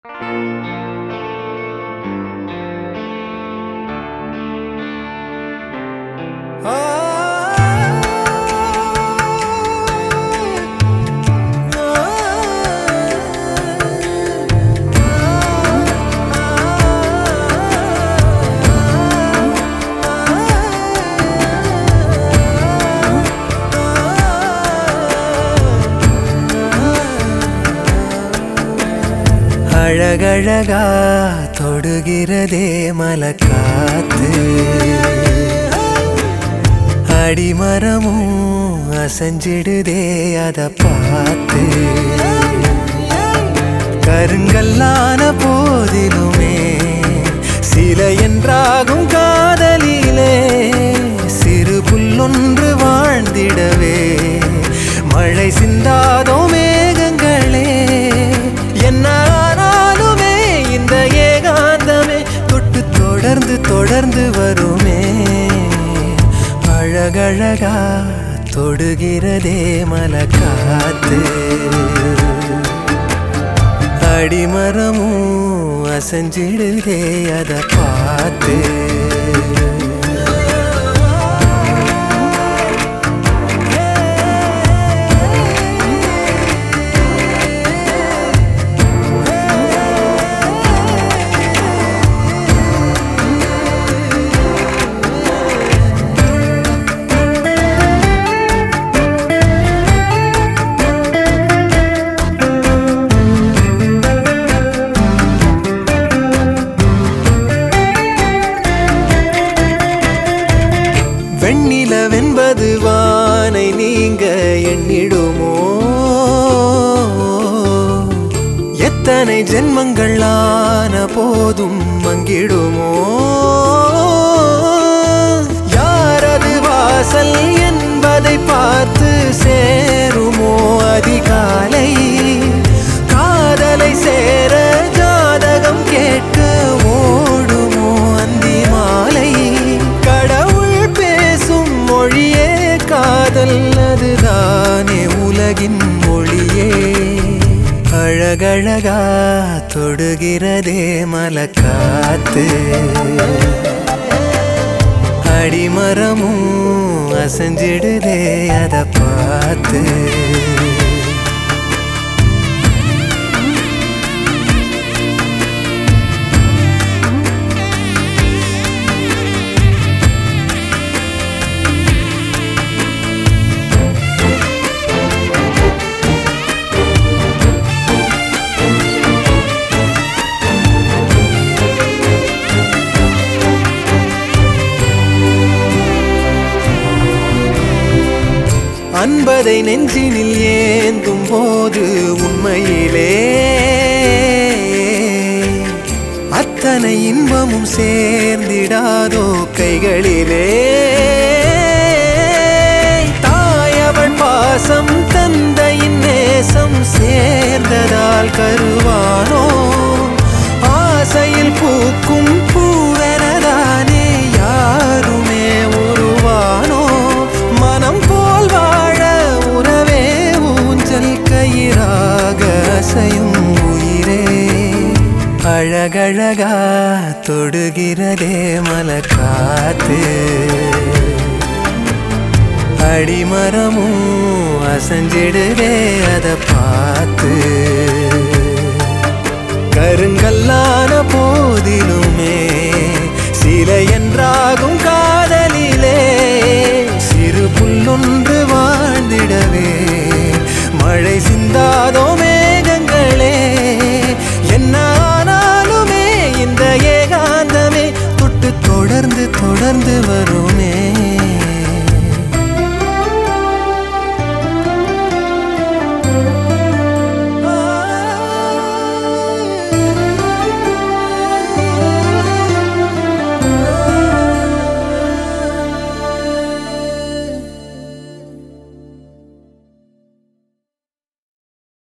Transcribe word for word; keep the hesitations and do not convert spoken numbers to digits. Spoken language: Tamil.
அழகழகா தொடுகிறதே மலக்காத்து, அடிமரமும் அசைஞ்சிடுதே அத பார்த்து. கருங்கல்லான போதிலுமே சில என்றாகும் காதலிலே, சிறு புல்லொன்று வாழ்ந்திடவே மழை சிந்தாதோ மேகங்களே. என்ன ஆனாலுமே இந்த ஏகாந்தமே தொட்டு தொடர்ந்து தொடர்ந்து வருமே. அழகழகா தொடுகிறதே மலக்காத்து, அடிமரமும் அசைஞ்சிடுதே அத பார்த்து. வெண்ணிலவென்பது வானை நீங்க எண்ணிடுமோ? எத்தனை ஜென்மங்கள் ஆன போதும் மங்கிடுமோ? யாரது வாசல் என்பதை பார்த்து சேருமோ அதிகாலை? காதலை சேர ஜாதகம் கேட்க ஓடுமோ அந்தி மாலை? மொழியே காதல், அதுதானே உலகின் மொழியே. அழகழகா தொடுகிறதே மலக்காத்து, அடிமரமும் அசைஞ்சிடுதே அத பார்த்து. அன்பதை நெஞ்சினில் ஏந்தும் போது உண்மையிலே அத்தனை இன்பமும் சேர்ந்திடாதோ கைகளிலே? தாயவள் பாசம் தந்தையின் நேசம் சேர்ந்ததால் கருவானோ? ஆசையில் பூக்கும் பூவெனதானே யாருமே உருவானோ? மனம் போல் வாழ உறவே ஊஞ்சல் கயிறாக அசையும் உயிரே. அழகழகா தொடுகிறதே மலக்காத்து, அடிமரமும் அசைஞ்சிடுதே அத பார்த்து. கருங்கல்லான போதிலுமே சில என்றாகும் காதலிலே, சிறு புல்லொன்று